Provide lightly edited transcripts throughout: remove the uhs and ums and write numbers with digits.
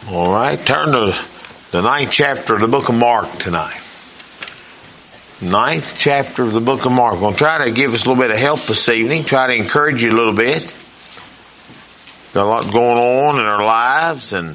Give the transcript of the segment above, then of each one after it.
All right, turn to the 9th chapter of the book of Mark tonight. 9th chapter of the book of Mark. We're going to try to give us a little bit of help this evening, try to encourage you a little bit. Got a lot going on in our lives, and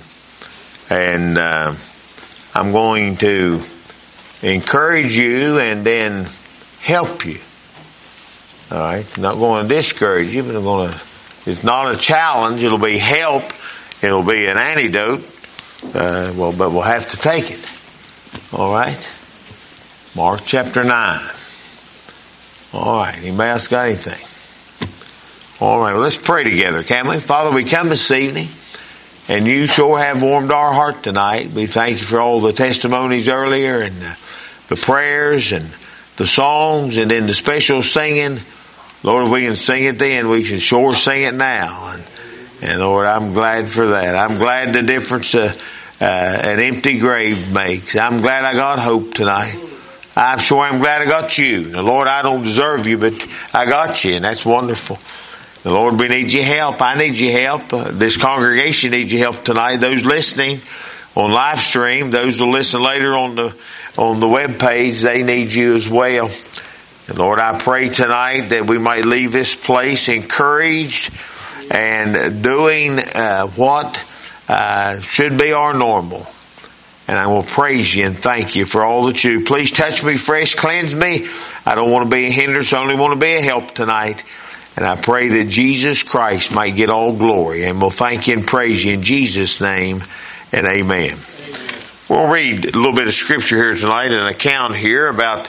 I'm going to encourage you and then help you. All right, I'm not going to discourage you, but it's not a challenge. It'll be help. It'll be an antidote. But we'll have to take it. All right. Mark chapter 9. All right. Anybody else got anything? All right. Well, let's pray together, can we? Father, we come this evening, and you sure have warmed our heart tonight. We thank you for all the testimonies earlier, and the prayers, and the songs, and then the special singing. Lord, if we can sing it then, we can sure sing it now. And Lord, I'm glad for that. I'm glad the difference an empty grave makes. I'm glad I got hope tonight. I'm glad I got you. Now, Lord, I don't deserve you, but I got you, and that's wonderful. The Lord, we need your help. I need your help. This congregation needs your help tonight. Those listening on live stream, those who listen later on the web page, they need you as well. And Lord, I pray tonight that we might leave this place encouraged and doing what should be our normal. And I will praise you and thank you for all that you do. Please touch me fresh, cleanse me. I don't want to be a hindrance, I only want to be a help tonight. And I pray that Jesus Christ might get all glory. And we'll thank you and praise you in Jesus' name, and amen. We'll read a little bit of scripture here tonight, an account here about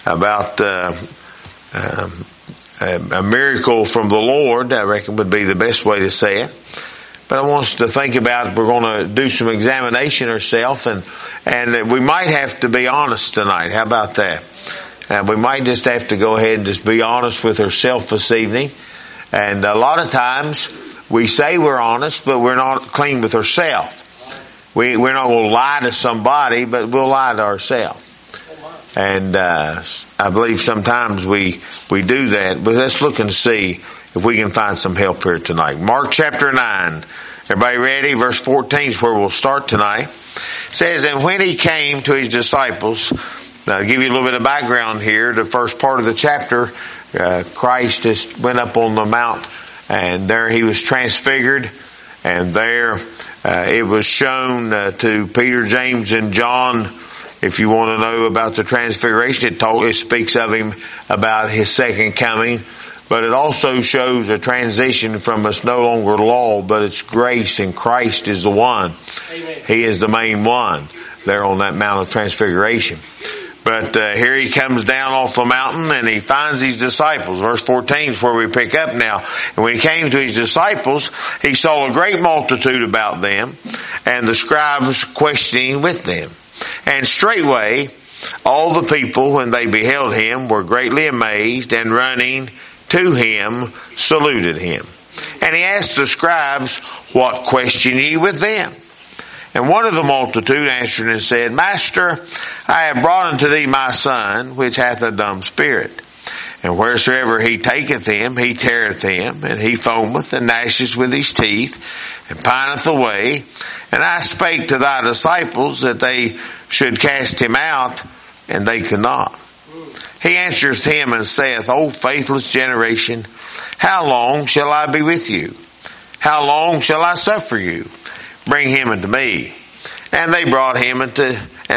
a miracle from the Lord, I reckon would be the best way to say it. But I want us to think about, we're going to do some examination ourselves, and we might have to be honest tonight. How about that? We might just have to go ahead and just be honest with ourselves this evening. And a lot of times we say we're honest, but we're not clean with ourselves. We're not going to lie to somebody, but we'll lie to ourselves. And I believe sometimes we do that. But let's look and see if we can find some help here tonight. Mark chapter 9. Everybody ready? Verse 14 is where we'll start tonight. It says, and when he came to his disciples, I'll give you a little bit of background here. The first part of the chapter, Christ just went up on the mount, and there he was transfigured, and there it was shown to Peter, James, and John. If you want to know about the transfiguration, it speaks of him about his second coming. But it also shows a transition from it's no longer law, but it's grace, and Christ is the one. Amen. He is the main one there on that Mount of Transfiguration. But here he comes down off the mountain, and he finds his disciples. Verse 14 is where we pick up now. And when he came to his disciples, he saw a great multitude about them, and the scribes questioning with them. And straightway all the people, when they beheld him, were greatly amazed, and running to him saluted him. And he asked the scribes, what question ye with them? And one of the multitude answered and said, Master, I have brought unto thee my son, which hath a dumb spirit. And wheresoever he taketh him, he teareth him, and he foameth and gnasheth with his teeth, and pineth away. And I spake to thy disciples that they should cast him out, and they could not. He answereth him and saith, O faithless generation, how long shall I be with you? How long shall I suffer you? Bring him unto me. And they brought him unto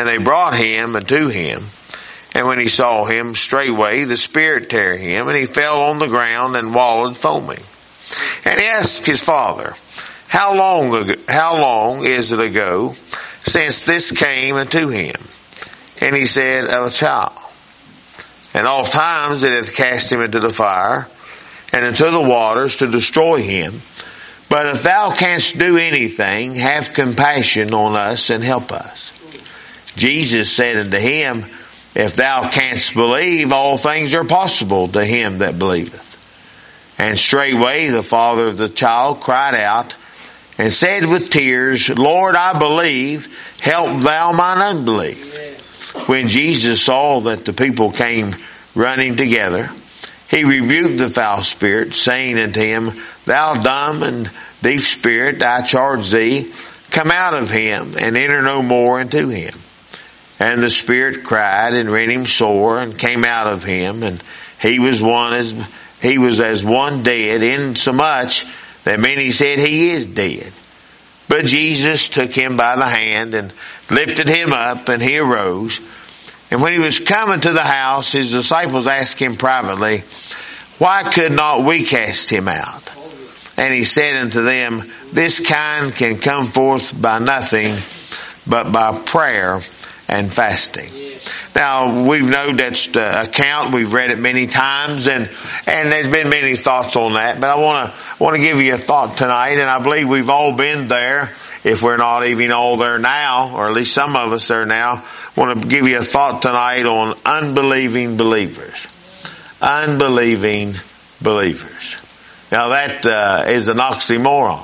him. And when he saw him, straightway the spirit tear him, and he fell on the ground and wallowed foaming. And he asked his father, How long is it ago since this came unto him? And he said, Of a child. And oft times it hath cast him into the fire, and into the waters to destroy him. But if thou canst do anything, have compassion on us and help us. Jesus said unto him, If thou canst believe, all things are possible to him that believeth. And straightway the father of the child cried out, and said with tears, Lord, I believe, help thou mine unbelief. When Jesus saw that the people came running together, he rebuked the foul spirit, saying unto him, Thou dumb and deaf spirit, I charge thee, come out of him and enter no more into him. And the spirit cried and rent him sore and came out of him, and he was as one dead, insomuch that many said he is dead. But Jesus took him by the hand and lifted him up, and he arose. And when he was coming to the house, his disciples asked him privately, Why could not we cast him out? And he said unto them, This kind can come forth by nothing but by prayer and fasting. Now, we've known that's the account. We've read it many times, and there's been many thoughts on that. But I want to give you a thought tonight, and I believe we've all been there. If we're not even all there now, or at least some of us are now, I want to give you a thought tonight on unbelieving believers. Unbelieving believers. Now that is an oxymoron.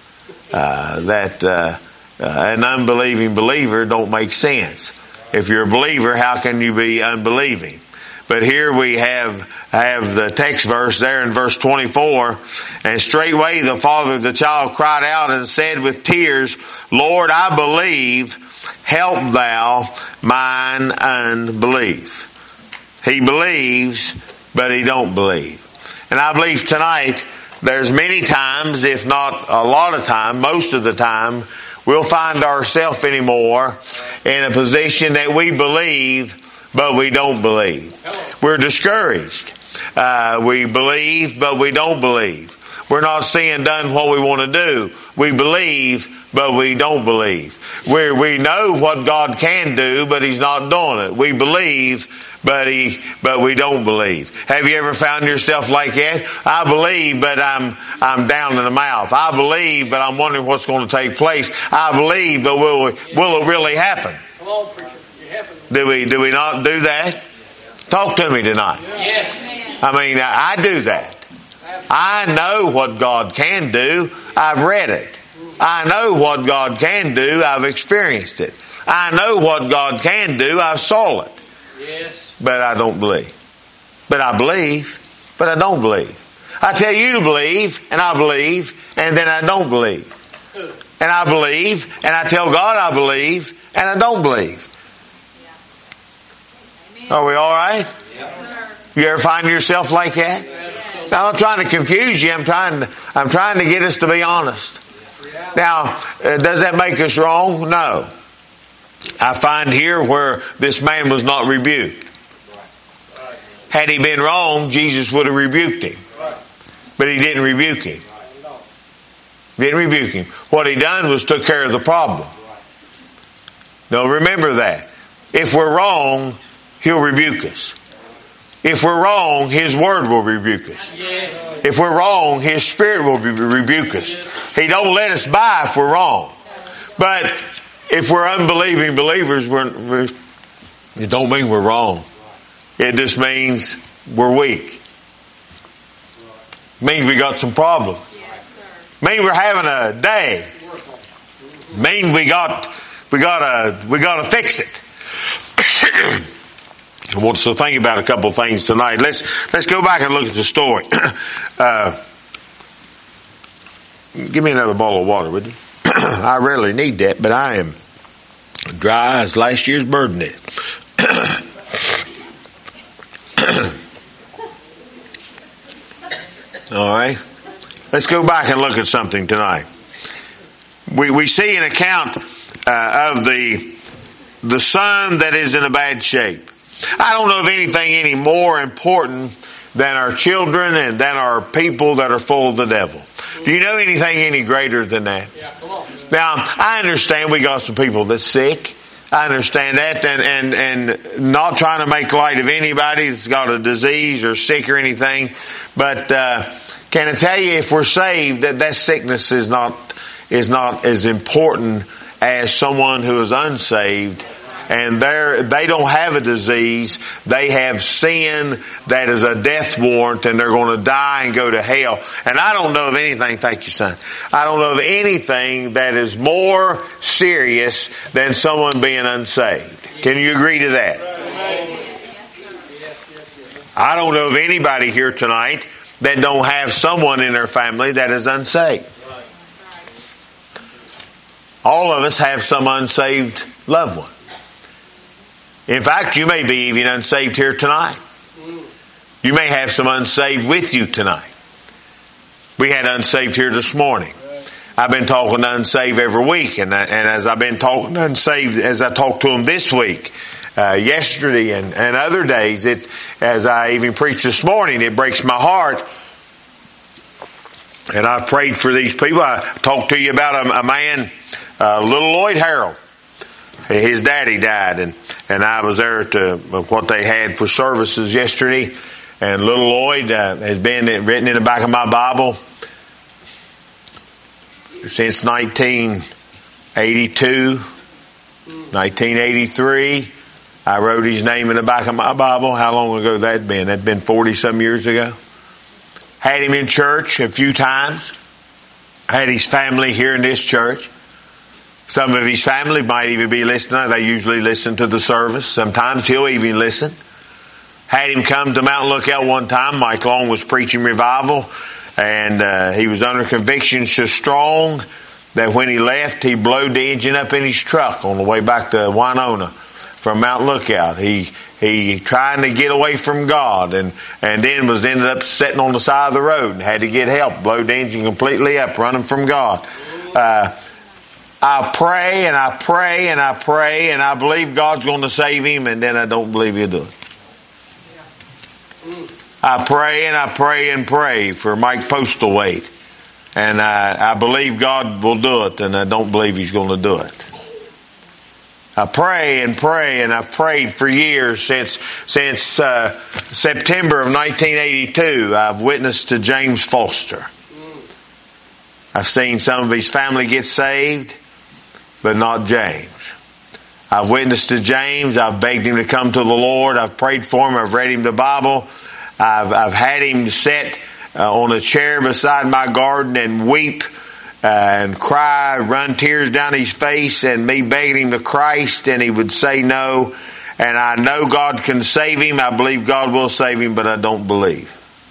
An unbelieving believer don't make sense. If you're a believer, how can you be unbelieving? But here we have the text verse there in verse 24. And straightway the father of the child cried out and said with tears, Lord, I believe, help thou mine unbelief. He believes, but he don't believe. And I believe tonight there's many times, if not a lot of time, most of the time, we'll find ourselves anymore in a position that we believe, but we don't believe. We're discouraged. We believe, but we don't believe. We're not seeing done what we want to do. We believe, but we don't believe. We know what God can do, but He's not doing it. We believe, but we don't believe. Have you ever found yourself like that? I believe, but I'm down in the mouth. I believe, but I'm wondering what's going to take place. I believe, but will it really happen? Come on, preacher. Do we not do that? Talk to me tonight. Yes. I mean, I do that. I know what God can do. I've read it. I know what God can do. I've experienced it. I know what God can do. I've saw it. Yes. But I don't believe. But I believe, but I don't believe. I tell you to believe, and I believe, and then I don't believe. And I believe, and I tell God I believe, and I don't believe. Are we all right? Yes, sir. You ever find yourself like that? Now, I'm trying to confuse you. I'm trying to get us to be honest. Now, does that make us wrong? No. I find here where this man was not rebuked. Had he been wrong, Jesus would have rebuked him. But he didn't rebuke him. Didn't rebuke him. What he done was took care of the problem. Now, remember that. If we're wrong, He'll rebuke us. If we're wrong, His Word will rebuke us. If we're wrong, His Spirit will rebuke us. He don't let us by if we're wrong. But if we're unbelieving believers, it don't mean we're wrong. It just means we're weak. It means we got some problems. It means we're having a day. It means we gotta fix it. I want us to think about a couple of things tonight. Let's go back and look at the story. Give me another bottle of water, would you? I rarely need that, but I am dry as last year's bird net. All right. Let's go back and look at something tonight. We see an account of the son that is in a bad shape. I don't know of anything any more important than our children and than our people that are full of the devil. Do you know anything any greater than that? Yeah, come on. Now, I understand we got some people that's sick. I understand that, and not trying to make light of anybody that's got a disease or sick or anything. But can I tell you, if we're saved, that sickness is not as important as someone who is unsaved. And they don't have a disease. They have sin that is a death warrant, and they're going to die and go to hell. And I don't know of anything, thank you, son. I don't know of anything that is more serious than someone being unsaved. Can you agree to that? I don't know of anybody here tonight that don't have someone in their family that is unsaved. All of us have some unsaved loved one. In fact, you may be even unsaved here tonight. You may have some unsaved with you tonight. We had unsaved here this morning. I've been talking to unsaved every week, and as I've been talking to unsaved, as I talked to them this week, yesterday and other days, as I even preached this morning, it breaks my heart. And I prayed for these people. I talked to you about a man, little Lloyd Harrell. His daddy died, and I was there to what they had for services yesterday. And little Lloyd has been written in the back of my Bible since 1982, 1983. I wrote his name in the back of my Bible. How long ago that'd been? That'd been 40-some years ago. Had him in church a few times. Had his family here in this church. Some of his family might even be listening. They usually listen to the service. Sometimes he'll even listen. Had him come to Mountain Lookout one time. Mike Long was preaching revival, and he was under conviction so strong that when he left, he blowed the engine up in his truck on the way back to Winona from Mountain Lookout. He trying to get away from God, and then ended up sitting on the side of the road and had to get help. Blowed the engine completely up, running from God. I pray and I pray and I pray and I believe God's going to save him, and then I don't believe he'll do it. I pray and I pray and pray for Mike Postlethwaite, and I believe God will do it, and I don't believe he's going to do it. I pray and pray, and I've prayed for years since September of 1982. I've witnessed to James Foster. I've seen some of his family get saved, but not James. I've witnessed to James. I've begged him to come to the Lord. I've prayed for him. I've read him the Bible. I've had him sit on a chair beside my garden and weep and cry, run tears down his face, and me begging him to Christ, and he would say no. And I know God can save him. I believe God will save him, but I don't believe.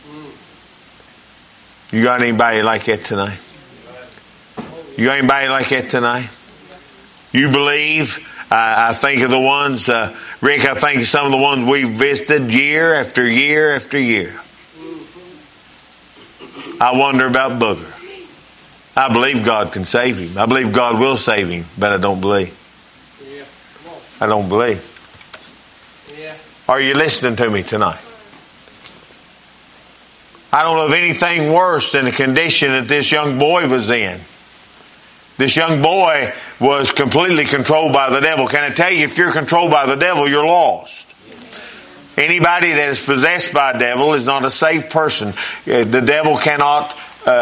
You got anybody like that tonight? You got anybody like that tonight? You believe? I think of the ones, Rick, I think of some of the ones we've visited year after year after year. I wonder about Booger. I believe God can save him. I believe God will save him, but I don't believe. I don't believe. Are you listening to me tonight? I don't know of anything worse than the condition that this young boy was in. This young boy was completely controlled by the devil. Can I tell you, if you're controlled by the devil, you're lost. Anybody that is possessed by a devil is not a saved person. The devil cannot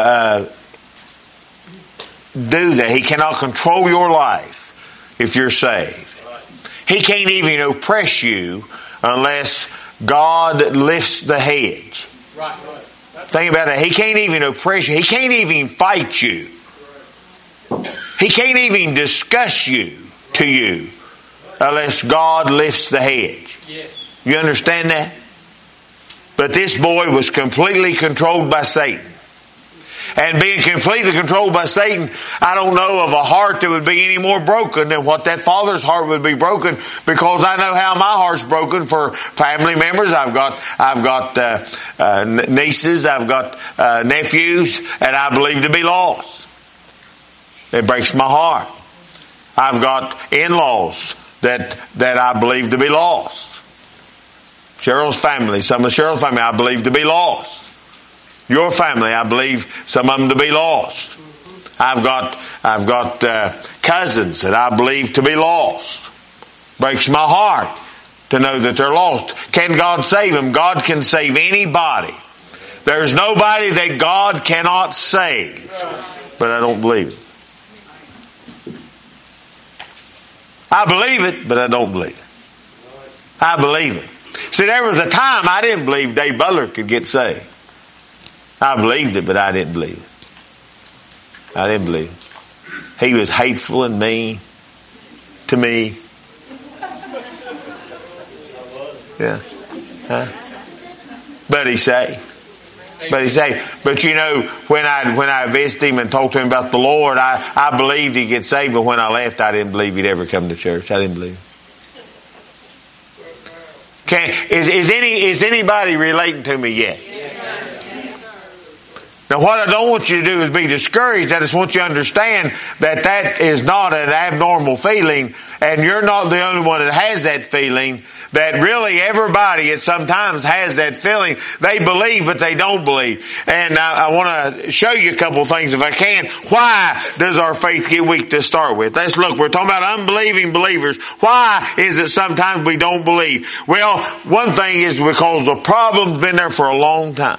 do that. He cannot control your life if you're saved. He can't even oppress you unless God lifts the hedge. Think about that. He can't even oppress you. He can't even fight you. He can't even discuss you unless God lifts the hedge. You understand that? But this boy was completely controlled by Satan. And being completely controlled by Satan, I don't know of a heart that would be any more broken than what that father's heart would be broken, because I know how my heart's broken for family members. I've got nieces, I've got nephews, and I believe to be lost. It breaks my heart. I've got in-laws that I believe to be lost. Cheryl's family, some of Cheryl's family, I believe to be lost. Your family, I believe some of them to be lost. I've got cousins that I believe to be lost. Breaks my heart to know that they're lost. Can God save them? God can save anybody. There's nobody that God cannot save. But I don't believe it. I believe it, but I don't believe it. I believe it. See, there was a time I didn't believe Dave Butler could get saved. I believed it, but I didn't believe it. I didn't believe it. He was hateful and mean to me. Yeah. Huh? But he saved. But he say, but you know, when I visited him and talked to him about the Lord, I believed he'd get saved, but when I left, I didn't believe he'd ever come to church. I didn't believe it. Is anybody relating to me yet? Now what I don't want you to do is be discouraged. I just want you to understand that that is not an abnormal feeling, and you're not the only one that has that feeling. That really everybody at sometimes has that feeling. They believe, but they don't believe. And I want to show you a couple of things if I can. Why does our faith get weak to start with? Let's look. We're talking about unbelieving believers. Why is it sometimes we don't believe? Well, one thing is because the problem's been there for a long time.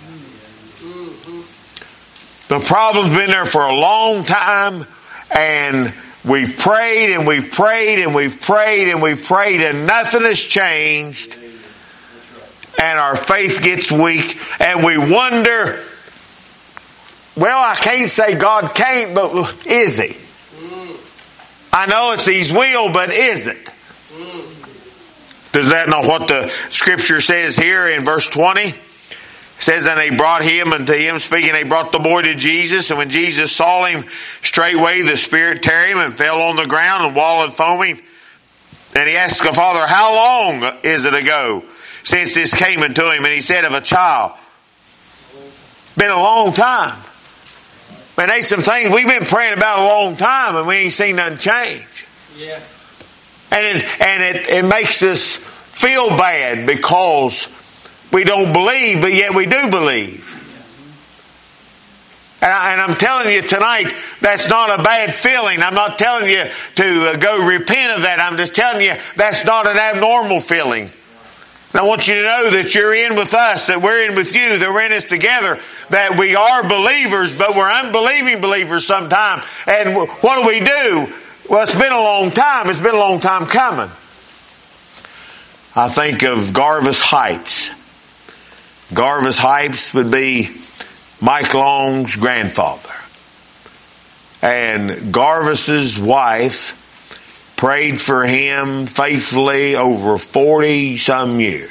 The problem's been there for a long time, and we've prayed and we've prayed and we've prayed and we've prayed, and nothing has changed. And our faith gets weak, and we wonder, well, I can't say God can't, but is He? I know it's His will, but is it? Does that know what the Scripture says here in verse 20? It says, and they brought him unto him, speaking, they brought the boy to Jesus, and when Jesus saw him, straightway the spirit tear him and fell on the ground and wallowed foaming. And he asked the father, how long is it ago since this came into him? And he said, of a child. Been a long time. Man, there's some things we've been praying about a long time, and we ain't seen nothing change. Yeah. And it makes us feel bad because we don't believe, but yet we do believe. And I'm telling you tonight, that's not a bad feeling. I'm not telling you to go repent of that. I'm just telling you that's not an abnormal feeling. And I want you to know that you're in with us, that we're in with you, that we're in this together, that we are believers, but we're unbelieving believers sometimes. And what do? Well, it's been a long time. It's been a long time coming. I think of Garvis Hypes. Garvis Hypes would be Mike Long's grandfather. And Garvis's wife prayed for him faithfully over 40 some years.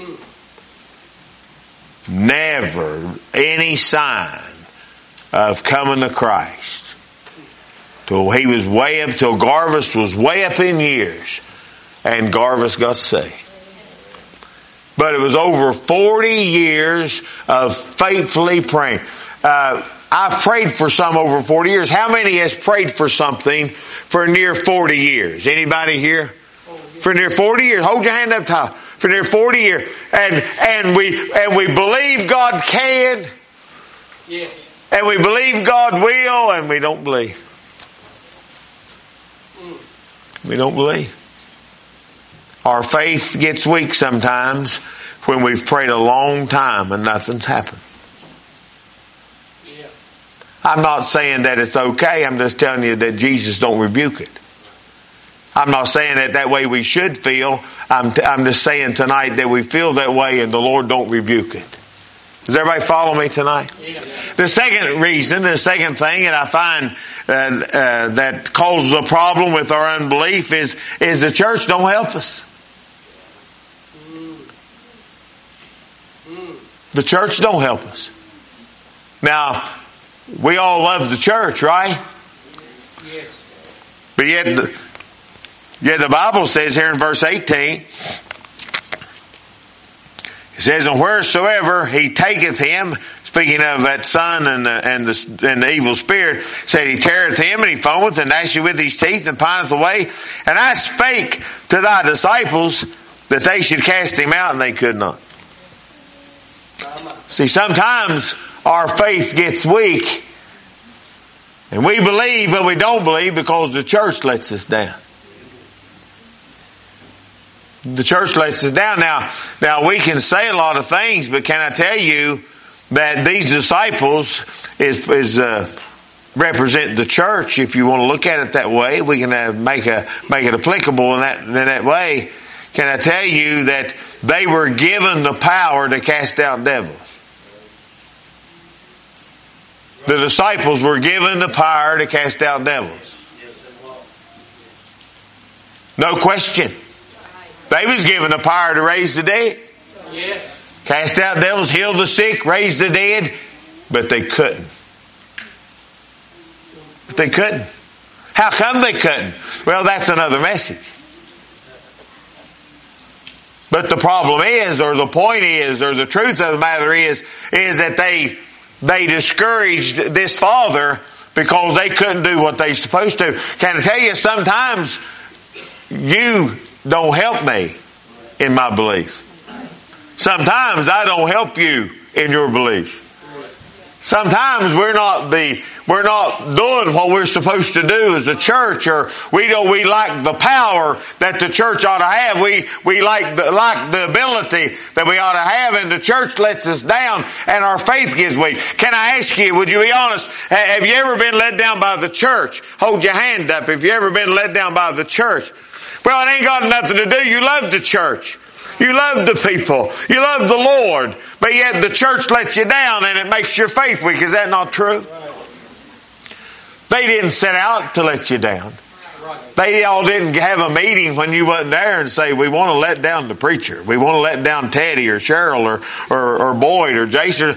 Never any sign of coming to Christ. Till Garvis was way up in years, and Garvis got saved. But it was over 40 years of faithfully praying. I've prayed for some over 40 years. How many has prayed for something for near 40 years? Anybody here? For near 40 years. Hold your hand up top. For near 40 years. And we believe God can. Yes. And we believe God will, and we don't believe. We don't believe. Our faith gets weak sometimes when we've prayed a long time and nothing's happened. Yeah. I'm not saying that it's okay. I'm just telling you that Jesus don't rebuke it. I'm not saying that way we should feel. I'm just saying tonight that we feel that way and the Lord don't rebuke it. Does everybody follow me tonight? Yeah. The second thing that I find that causes a problem with our unbelief is the church don't help us. The church don't help us. Now, we all love the church, right? Yes. But yet the Bible says here in verse 18, it says, and wheresoever he taketh him, speaking of that son and the evil spirit, said he teareth him and he foameth and gnasheth with his teeth and pineth away. And I spake to thy disciples that they should cast him out, and they could not. See, sometimes our faith gets weak, and we believe, but we don't believe because the church lets us down. The church lets us down. Now we can say a lot of things, but can I tell you that these disciples represent the church? If you want to look at it that way, we can make it applicable in that way. Can I tell you that they were given the power to cast out devils? The disciples were given the power to cast out devils. No question. They was given the power to raise the dead. Yes. Cast out devils, heal the sick, raise the dead. But they couldn't. They couldn't. How come they couldn't? Well, that's another message. But the problem is, or the point is, or the truth of the matter is that they discouraged this father because they couldn't do what they supposed to. Can I tell you, sometimes you don't help me in my belief. Sometimes I don't help you in your belief. Sometimes we're not doing what we're supposed to do as a church, or we lack the power that the church ought to have. We lack the ability that we ought to have, and the church lets us down, and our faith gets weak. Can I ask you, would you be honest? Have you ever been let down by the church? Hold your hand up if you ever been let down by the church. Well, it ain't got nothing to do. You love the church. You love the people. You love the Lord. But yet the church lets you down and it makes your faith weak. Is that not true? They didn't set out to let you down. They all didn't have a meeting when you wasn't there and say, we want to let down the preacher. We want to let down Teddy or Cheryl or Boyd or Jason.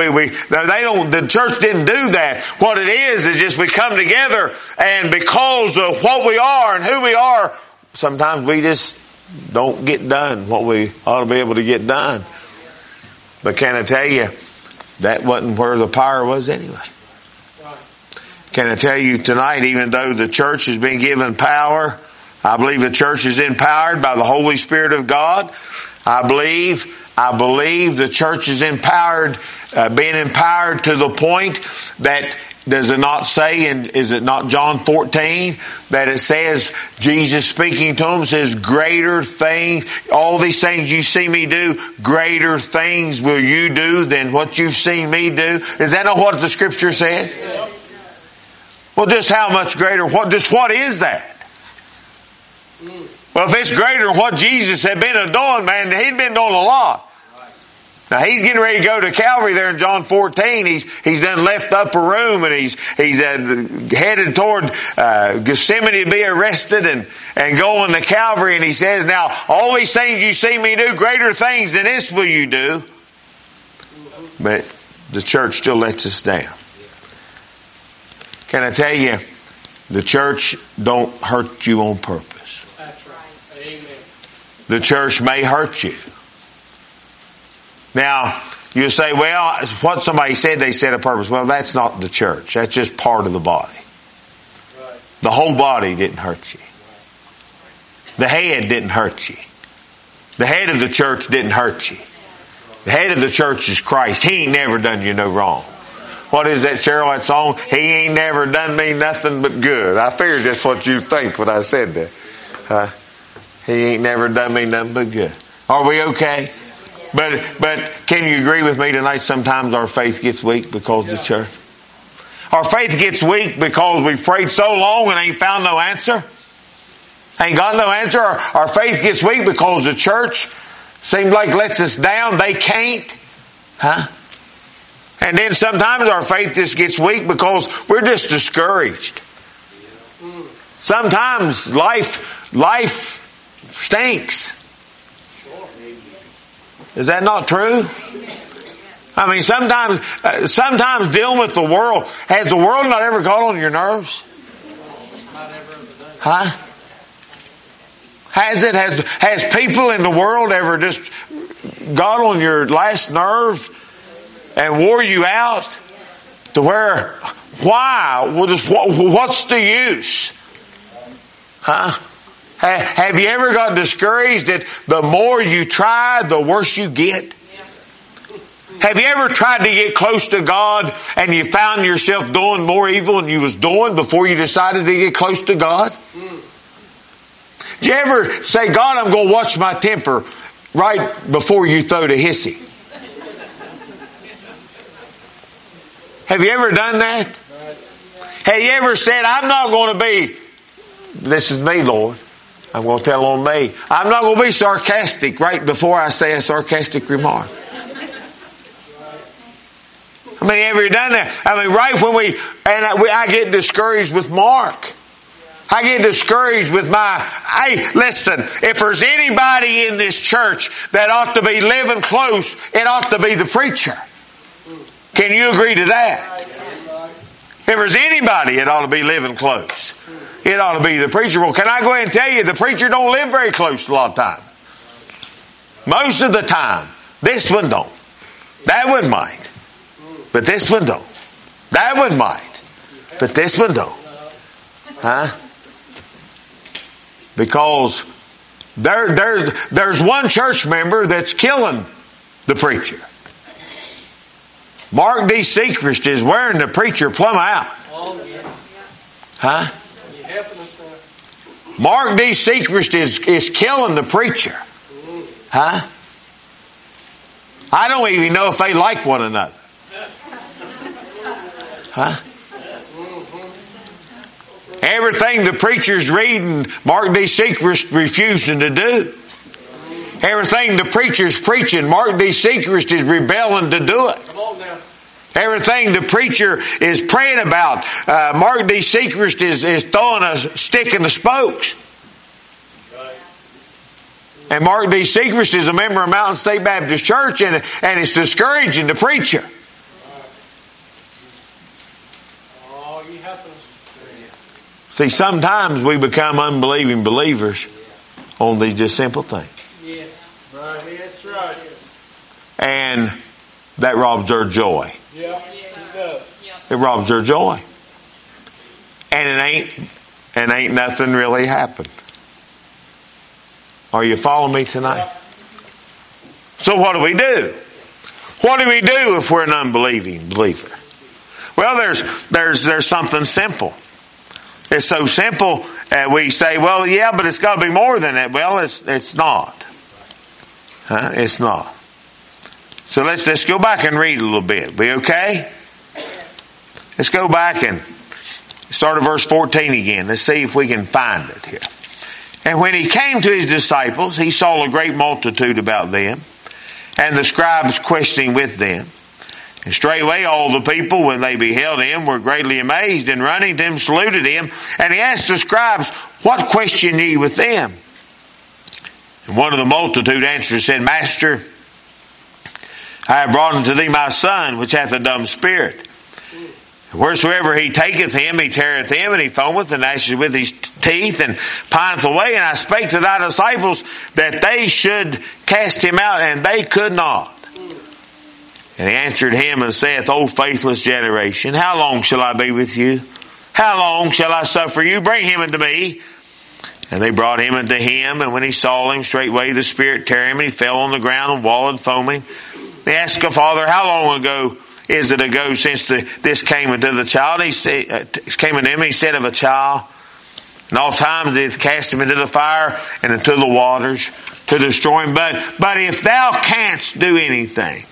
The church didn't do that. What it is just we come together, and because of what we are and who we are, sometimes we just don't get done what we ought to be able to get done. But can I tell you, that wasn't where the power was anyway. Can I tell you tonight, even though the church has been given power, I believe the church is empowered by the Holy Spirit of God. I believe the church is empowered, being empowered to the point that, does it not say, and is it not John 14, that it says, Jesus speaking to them says, greater things, all these things you see me do, greater things will you do than what you've seen me do? Is that not what the scripture says? Yeah. Well, just how much greater? What is that? Well, if it's greater than what Jesus had been doing, man, he'd been doing a lot. Now he's getting ready to go to Calvary there in John 14. He's done left upper room, and he's headed toward Gethsemane to be arrested and going to Calvary. And he says, now all these things you see me do, greater things than this will you do. But the church still lets us down. Can I tell you, the church don't hurt you on purpose. That's right. Amen. The church may hurt you. Now, you say, well, what somebody said, they said a purpose. Well, that's not the church. That's just part of the body. Right. The whole body didn't hurt you. The head didn't hurt you. The head of the church didn't hurt you. The head of the church is Christ. He ain't never done you no wrong. What is that, Cheryl, that song? He ain't never done me nothing but good. I figured that's what you think when I said that. He ain't never done me nothing but good. Are we okay? But can you agree with me tonight? Sometimes our faith gets weak because of the church. Our faith gets weak because we've prayed so long and ain't found no answer. Ain't got no answer. Our faith gets weak because the church seems like lets us down. They can't. And then sometimes our faith just gets weak because we're just discouraged. Sometimes life stinks. Is that not true? I mean, sometimes dealing with the world, has the world not ever got on your nerves? Has it? Has people in the world ever just got on your last nerve and wore you out to where, why? What's the use? Have you ever got discouraged that the more you try, the worse you get? Have you ever tried to get close to God and you found yourself doing more evil than you was doing before you decided to get close to God? Did you ever say, God, I'm going to watch my temper right before you throw the hissy? Have you ever done that? Have you ever said, I'm not going to be, this is me, Lord, I'm going to tell on me, I'm not going to be sarcastic right before I say a sarcastic remark? I mean, have you ever done that? I mean, right when I get discouraged with Mark. I get discouraged with hey, listen, if there's anybody in this church that ought to be living close, it ought to be the preacher. Can you agree to that? If there's anybody that ought to be living close, it ought to be the preacher. Well, can I go ahead and tell you, the preacher don't live very close a lot of time. Most of the time. This one don't. That one might. But this one don't. That one might. But this one don't. Huh? Because there's one church member that's killing the preacher. Mark D. Seacrest is wearing the preacher plumb out. Huh? Mark D. Seacrest is killing the preacher. Huh? I don't even know if they like one another. Huh? Everything the preacher's reading, Mark D. Seacrest refusing to do. Everything the preacher's preaching, Mark D. Seacrest is rebelling to do it. Everything the preacher is praying about, Mark D. Seacrest is throwing a stick in the spokes. And Mark D. Seacrest is a member of Mountain State Baptist Church, and it's discouraging the preacher. See, sometimes we become unbelieving believers on these just simple things. Yes, right. That's right. And that robs their joy. Yeah, it does. It robs their joy. And it ain't nothing really happened. Are you following me tonight? So what do we do? What do we do if we're an unbelieving believer? Well, there's something simple. It's so simple we say, well, yeah, but it's got to be more than that. Well, it's not. Huh? It's not. So let's go back and read a little bit. We okay? Let's go back and start at verse 14 again. Let's see if we can find it here. And when he came to his disciples, he saw a great multitude about them, and the scribes questioning with them. And straightway all the people, when they beheld him, were greatly amazed, and running to him saluted him. And he asked the scribes, what question ye with them? And one of the multitude answered and said, Master, I have brought unto thee my son, which hath a dumb spirit. And wheresoever he taketh him, he teareth him, and he foameth and gnasheth with his teeth, and pineth away. And I spake to thy disciples that they should cast him out, and they could not. And he answered him and saith, O faithless generation, how long shall I be with you? How long shall I suffer you? Bring him unto me. And they brought him unto him, and when he saw him, straightway the spirit tear him, and he fell on the ground and wallowed foaming. They asked the father, how long ago is it ago since this came into the child? He said, came unto him, he said, of a child. And all times they cast him into the fire and into the waters to destroy him. But if thou canst do anything,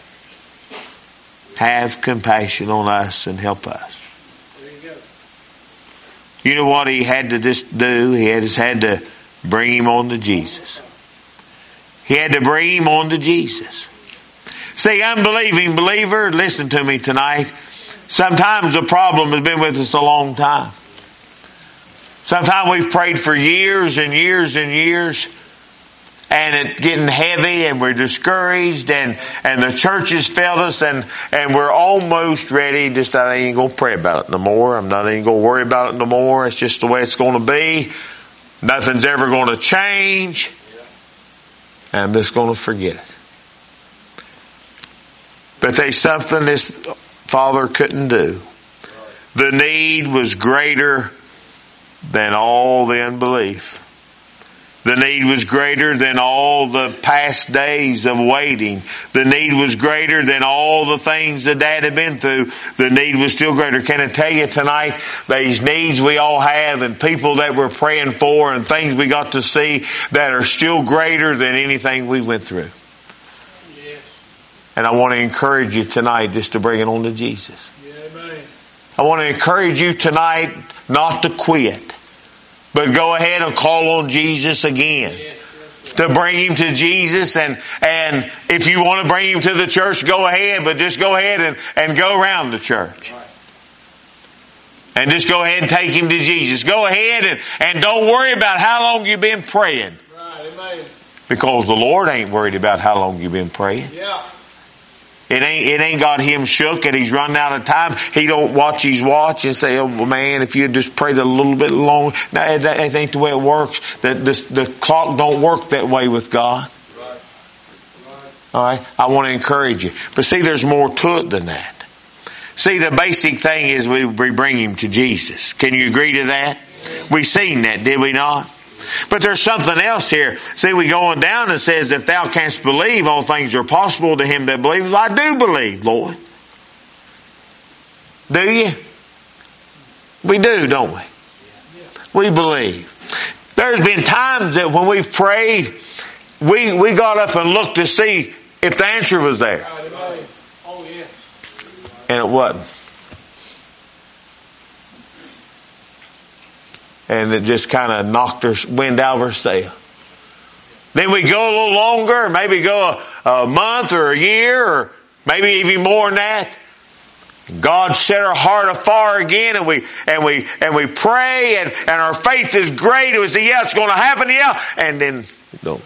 have compassion on us and help us. There you go. You know what he had to just do? He just had to bring him on to Jesus. He had to bring him on to Jesus. See, unbelieving believer, listen to me tonight. Sometimes the problem has been with us a long time. Sometimes we've prayed for years and years and years, and it's getting heavy, and we're discouraged, and the church has failed us, and we're almost ready. Just, I ain't going to pray about it no more. I'm not even going to worry about it no more. It's just the way it's going to be. Nothing's ever going to change. And I'm just going to forget it. But there's something this father couldn't do. The need was greater than all the unbelief. The need was greater than all the past days of waiting. The need was greater than all the things that Dad had been through. The need was still greater. Can I tell you tonight, these needs we all have and people that we're praying for and things we got to see that are still greater than anything we went through. Yes. And I want to encourage you tonight just to bring it on to Jesus. Yeah, amen. I want to encourage you tonight not to quit, but go ahead and call on Jesus again. To bring him to Jesus, and if you want to bring him to the church, go ahead, but just go ahead and go around the church. And just go ahead and take him to Jesus. Go ahead and don't worry about how long you've been praying. Right, amen. Because the Lord ain't worried about how long you've been praying. Yeah. It ain't got him shook and he's running out of time. He don't watch his watch and say, oh man, if you just prayed a little bit longer. No, that ain't the way it works. The clock don't work that way with God. Right. Alright? I want to encourage you. But see, there's more to it than that. See, the basic thing is we bring him to Jesus. Can you agree to that? We seen that, did we not? But there's something else here. See, we go on down and says, if thou canst believe, all things are possible to him that believeth. I do believe, Lord. Do you? We do, don't we? We believe. There's been times that when we've prayed, we got up and looked to see if the answer was there. Oh, yeah. And it wasn't. And it just kind of knocked her wind out of her sail. Then we go a little longer, maybe go a month or a year, or maybe even more than that. God set our heart afire again, and we pray, and our faith is great. And we say, yeah, it's going to happen, yeah. And then, no.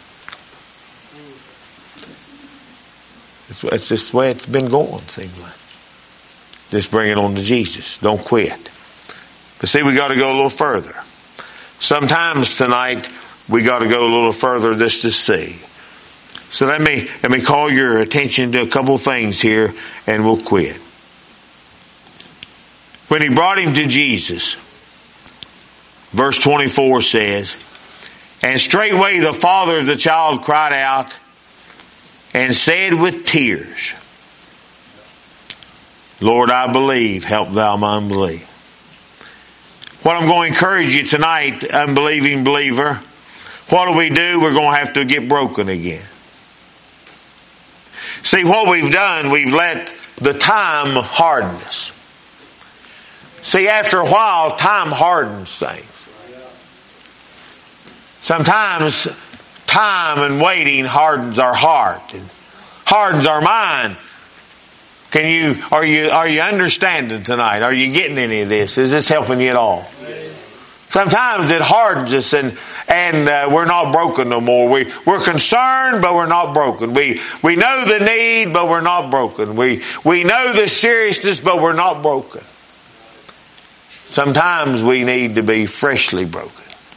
It's just the way it's been going, seems like. Just bring it on to Jesus. Don't quit. But see, we got to go a little further. Sometimes tonight, we got to go a little further just to see. So let me call your attention to a couple things here, and we'll quit. When he brought him to Jesus, verse 24 says, and straightway the father of the child cried out and said with tears, Lord, I believe, help thou my unbelief. What I'm going to encourage you tonight, unbelieving believer, what do? We're going to have to get broken again. See, what we've done, we've let the time harden us. See, after a while, time hardens things. Sometimes time and waiting hardens our heart and hardens our mind. Are you understanding tonight? Are you getting any of this? Is this helping you at all? Sometimes it hardens us and we're not broken no more. We're concerned, but we're not broken. We know the need, but we're not broken. We know the seriousness, but we're not broken. Sometimes we need to be freshly broken.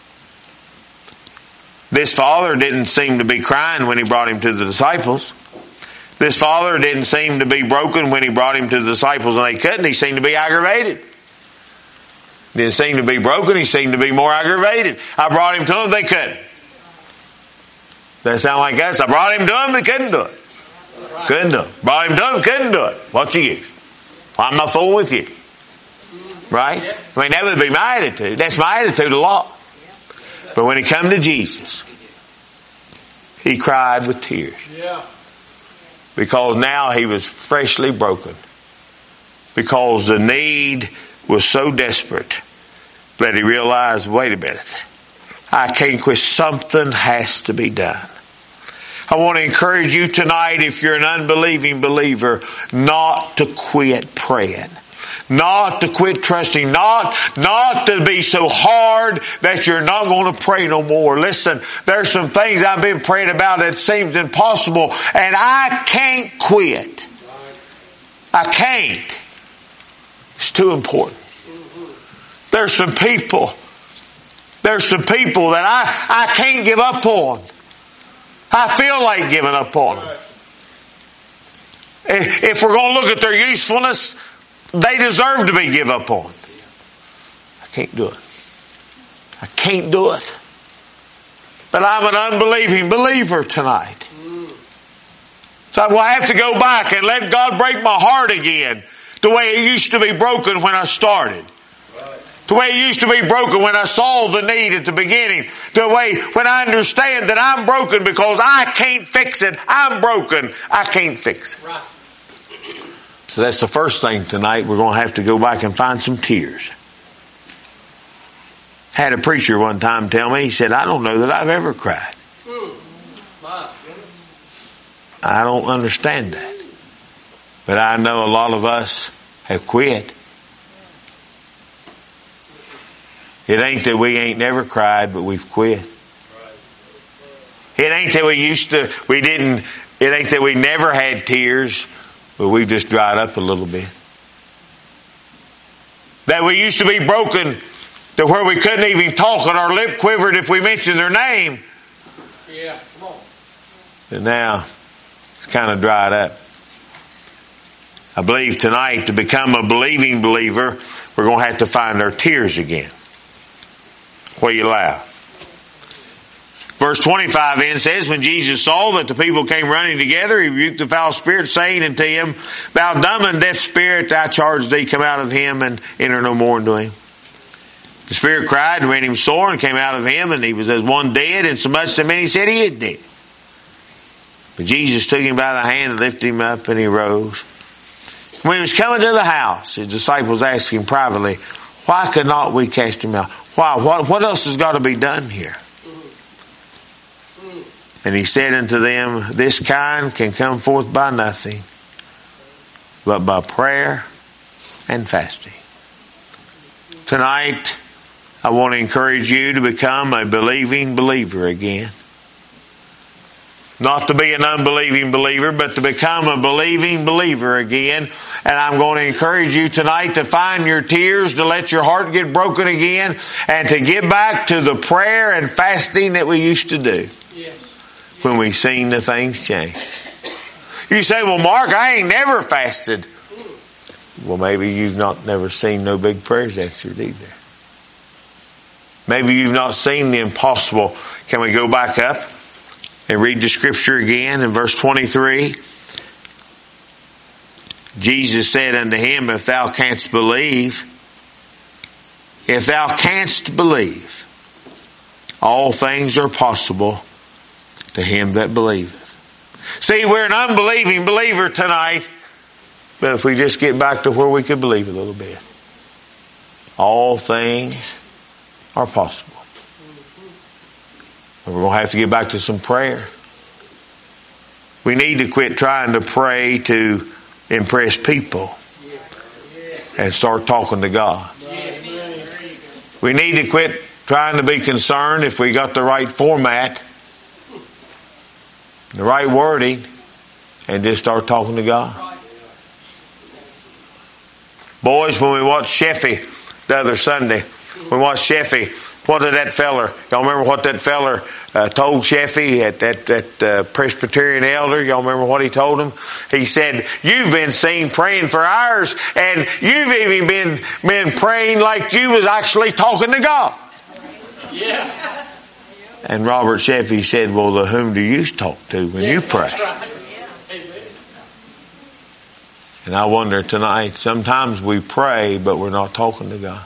This father didn't seem to be crying when he brought him to the disciples. This father didn't seem to be broken when he brought him to the disciples and they couldn't. He seemed to be aggravated. Didn't seem to be broken. He seemed to be more aggravated. I brought him to them, they couldn't. Does that sound like us? I brought him to them, they couldn't do it. Couldn't do it. Brought him to them, couldn't do it. What you use? Well, I'm not fooling with you. Right? I mean, that would be my attitude. That's my attitude a lot. But when he come to Jesus, he cried with tears. Yeah. Because now he was freshly broken. Because the need was so desperate that he realized, wait a minute, I can't quit. Something has to be done. I want to encourage you tonight, if you're an unbelieving believer, not to quit praying. Not to quit trusting. Not to be so hard that you're not going to pray no more. Listen, there's some things I've been praying about that seems impossible, and I can't quit. I can't. It's too important. There's some people that I can't give up on. I feel like giving up on them. If we're going to look at their usefulness, they deserve to be give up on. I can't do it. I can't do it. But I'm an unbelieving believer tonight. So I will have to go back and let God break my heart again. The way it used to be broken when I started. The way it used to be broken when I saw the need at the beginning. The way when I understand that I'm broken because I can't fix it. I'm broken. I can't fix it. Right. So that's the first thing tonight. We're going to have to go back and find some tears. Had a preacher one time tell me, he said, I don't know that I've ever cried. I don't understand that. But I know a lot of us have quit. It ain't that we ain't never cried, but we've quit. It ain't that it ain't that we never had tears, but we've just dried up a little bit. That we used to be broken to where we couldn't even talk and our lip quivered if we mentioned their name. Yeah, come on. And now it's kind of dried up. I believe tonight to become a believing believer, we're going to have to find our tears again. Why you laugh? Verse 25 then says, when Jesus saw that the people came running together, he rebuked the foul spirit, saying unto him, thou dumb and deaf spirit, I charge thee, come out of him and enter no more into him. The spirit cried and rent him sore and came out of him, and he was as one dead, and so much that many said he is dead. But Jesus took him by the hand and lifted him up, and he rose. When he was coming to the house, his disciples asked him privately, why could not we cast him out? Why? What else has got to be done here? And he said unto them, this kind can come forth by nothing, but by prayer and fasting. Tonight, I want to encourage you to become a believing believer again. Not to be an unbelieving believer, but to become a believing believer again. And I'm going to encourage you tonight to find your tears, to let your heart get broken again, and to get back to the prayer and fasting that we used to do. Yes. When we seen the things change. You say, well, Mark, I ain't never fasted. Well, maybe you've never seen no big prayers answered either. Maybe you've not seen the impossible. Can we go back up and read the scripture again in verse 23? Jesus said unto him, if thou canst believe, all things are possible to him that believeth. See, we're an unbelieving believer tonight, but if we just get back to where we could believe a little bit, all things are possible. But we're going to have to get back to some prayer. We need to quit trying to pray to impress people and start talking to God. We need to quit trying to be concerned if we got the right format, the right wording, and just start talking to God. Boys, when we watched Sheffy the other Sunday, we watched Sheffy. What did that feller, y'all remember what that feller told Sheffy at that Presbyterian elder? Y'all remember what he told him? He said, you've been seen praying for hours, and you've even been praying like you was actually talking to God. Yeah. And Robert Sheffy said, well, to whom do you talk to when you pray? Right. And I wonder tonight, sometimes we pray, but we're not talking to God.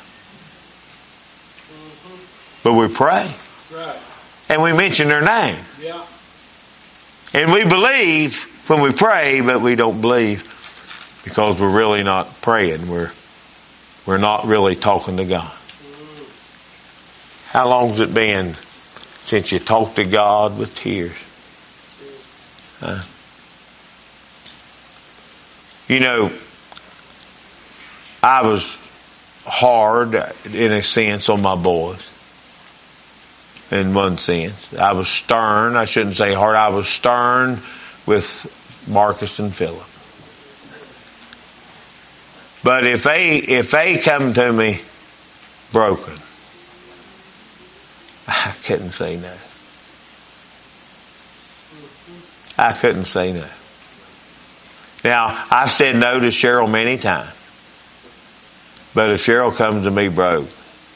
But we pray. Right. And we mention their name. Yeah. And we believe when we pray, but we don't believe because we're really not praying. We're not really talking to God. How long has it been since you talked to God with tears? Huh? You know, I was hard in a sense on my boys. In one sense. I was stern. I shouldn't say hard. I was stern with Marcus and Philip. But if they come to me broken, I couldn't say no. I couldn't say no. Now, I've said no to Cheryl many times. But if Cheryl comes to me broke,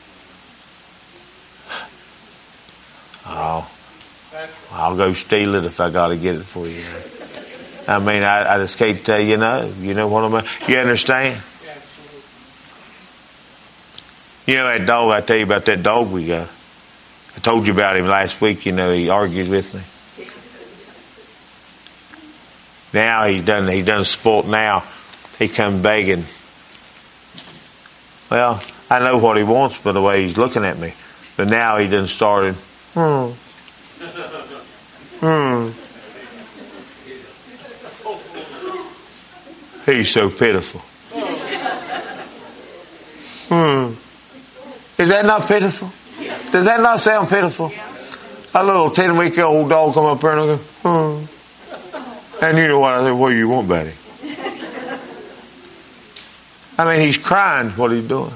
I'll go steal it if I got to get it for you. I mean, I just can't tell you no. You know what I mean? You understand? Absolutely. You know that dog, I tell you about that dog we got. I told you about him last week, you know, he argued with me. Now he's done spoilt now. He come begging. Well, I know what he wants by the way he's looking at me. But now he done started, He's so pitiful. Is Is that not pitiful? Does that not sound pitiful? A little 10-week-old dog come up there and I go, oh. And you know what I said? What do you want, Betty? I mean, he's crying. What he's doing?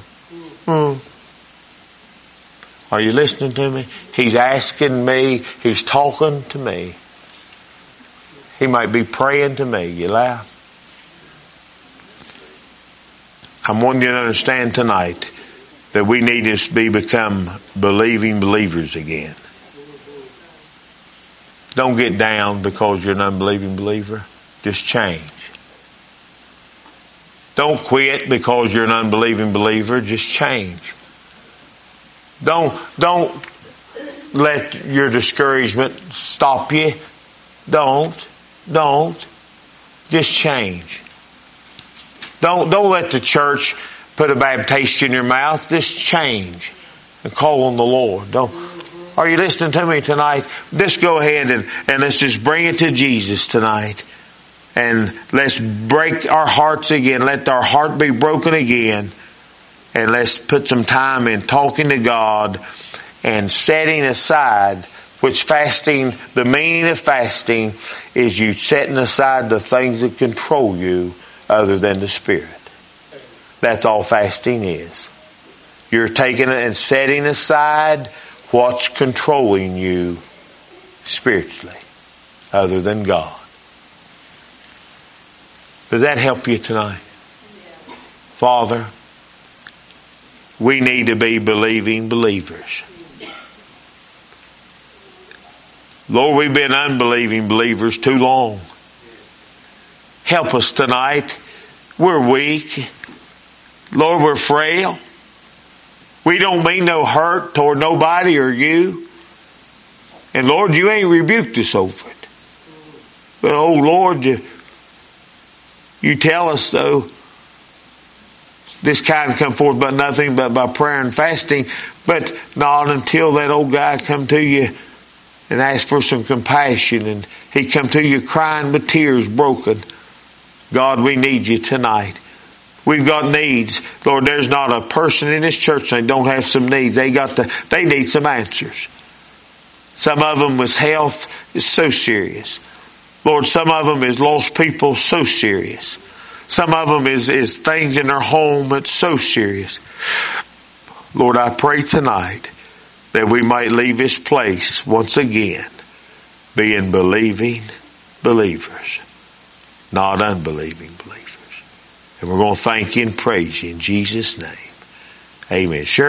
Are you listening to me? He's asking me. He's talking to me. He might be praying to me. You laugh. I'm wanting you to understand tonight that we need to become believing believers again. Don't get down because you're an unbelieving believer. Just change. Don't quit because you're an unbelieving believer. Just change. Don't let your discouragement stop you. Don't. Just change. Don't let the church put a bad taste in your mouth. Just change and call on the Lord. Are you listening to me tonight? Just go ahead and let's just bring it to Jesus tonight. And let's break our hearts again. Let our heart be broken again. And let's put some time in talking to God and setting aside, which fasting, the meaning of fasting is you setting aside the things that control you other than the Spirit. That's all fasting is. You're taking it and setting aside what's controlling you spiritually other than God. Does that help you tonight? Father, we need to be believing believers. Lord, we've been unbelieving believers too long. Help us tonight. We're weak. Lord, we're frail. We don't mean no hurt toward nobody or you. And Lord, you ain't rebuked us over it. But oh Lord, you tell us though, this kind come forth but nothing but by prayer and fasting, but not until that old guy come to you and ask for some compassion and he come to you crying with tears broken. God, we need you tonight. We've got needs. Lord, there's not a person in this church that don't have some needs. They need some answers. Some of them is health is so serious. Lord, some of them is lost people so serious. Some of them is things in their home that's so serious. Lord, I pray tonight that we might leave this place once again being believing believers, not unbelieving believers. And we're going to thank you and praise you in Jesus' name. Amen. Sure.